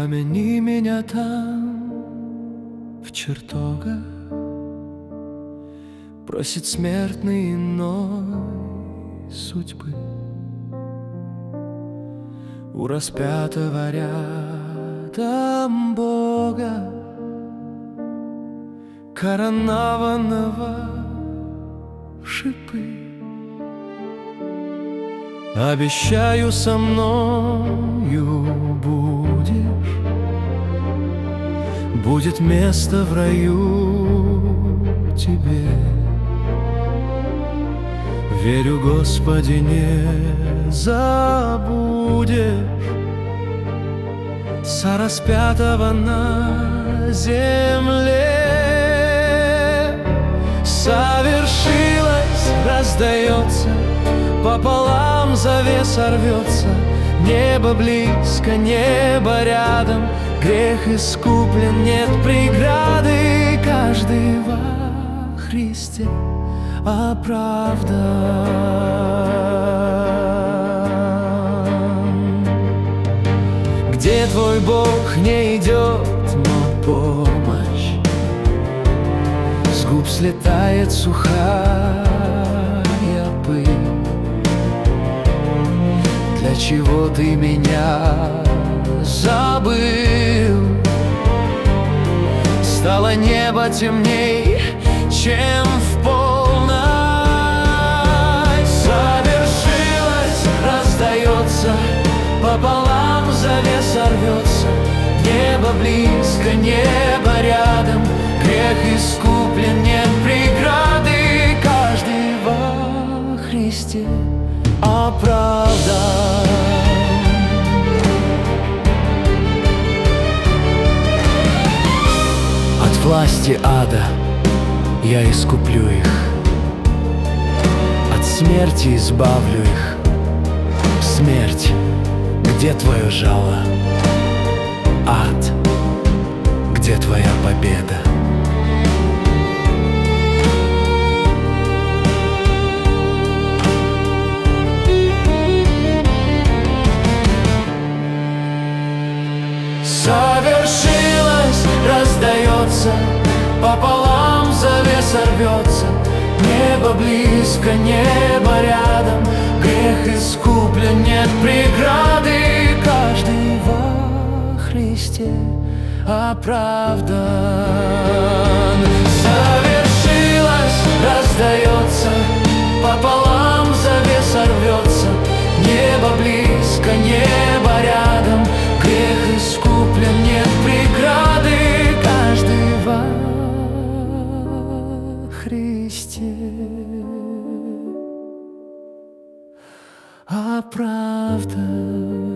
Помяни меня там, в чертогах, просит смертный иной судьбы. У распятого рядом Бога, коронованного в шипы. Обещаю, со мною будешь, будет место в раю тебе. Верю, Господи, не забудешь со распятого на земле. Совершилось, раздается, пополам завеса рвется. Небо близко, небо рядом, грех искуплен, нет преграды. Каждый во Христе оправдан. Где твой Бог, не идет на помощь, с губ слетает сухая пыль. Для чего ты меня забыл? Стало небо темней, чем в полночь. Совершилось, раздается, пополам завеса рвется. Небо близко, небо рядом, грех искуплен, нет преграды. Каждый во Христе оправдан. От власти ада я искуплю их, от смерти избавлю их. Смерть, где твое жало? Ад, где твоя победа? Совершилось, раздается, пополам завеса рвется. Небо близко, небо рядом, грех искуплен, нет преграды. Каждый во Христе оправдан. Совершилось, раздается, пополам завеса рвется. Небо близко, небо рядом, грех искуплен, нет преграды. Каждый во Христе оправдан.